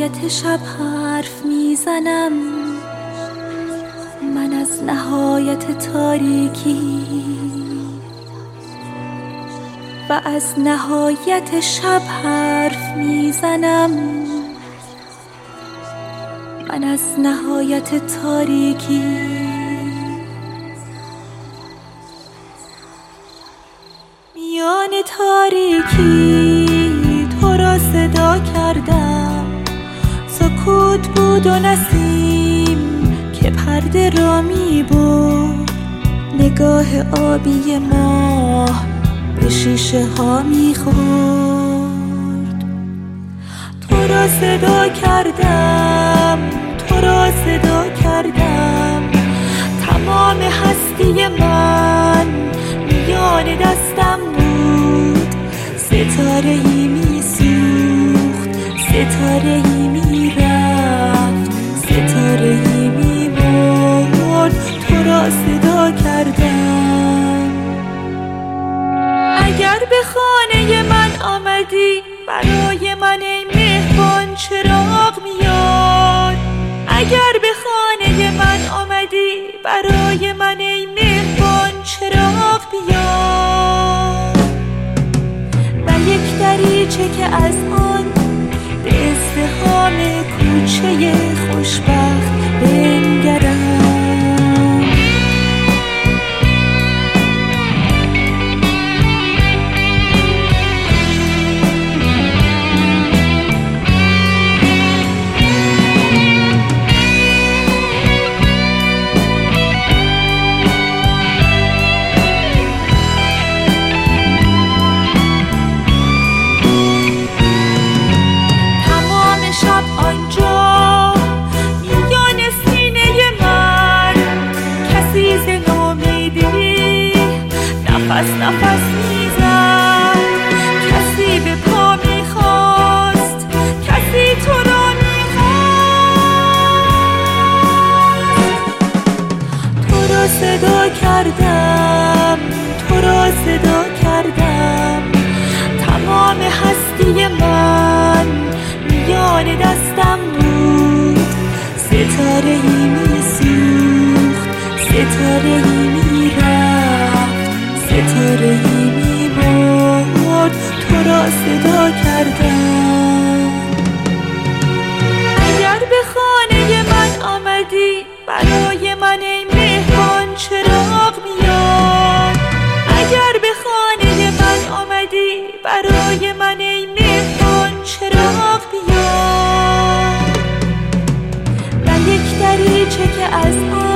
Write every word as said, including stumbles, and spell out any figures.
نهایت شب حرف میزنم، من از نهایت تاریکی و از نهایت شب حرف میزنم، من از نهایت تاریکی. میان تاریکی تو را صدا کردم، سکوت بود و نسیم که پرده را می برد، نگاه آبی ماه به شیشه ها می خورد. تو را صدا کردم، تو را صدا کردم، تمام هستی من میان دستم بود. ستاره‌ای می سوخت، ستاره‌ای می رفت، ستاره‌ای می مرد. تو را صدا کردم. اگر به خانه من آمدی، برای من ای مهربان چراغ میاد. اگر به خانه من آمدی، برای من ای مهربان چراغ بیار. و یک دریچه که از آن به ازدحام کوچه خوشبخت بنگرم. نفس نفس میزد، کسی به پا میخواست، کسی تو را میخواست. تو را صدا کردم، تو را صدا کردم، تمام هستی من میان دستم بود. ستاره‌ای میسوخت، ستاره‌ای میرفت، ستاره‌ای می‌مرد. تو را صدا کردم. اگر به خانه من آمدی، برای من ای مهربان چراغ میاد. اگر به خانه من آمدی، برای من ای مهربان چراغ بیار. و یک دریچه که از آن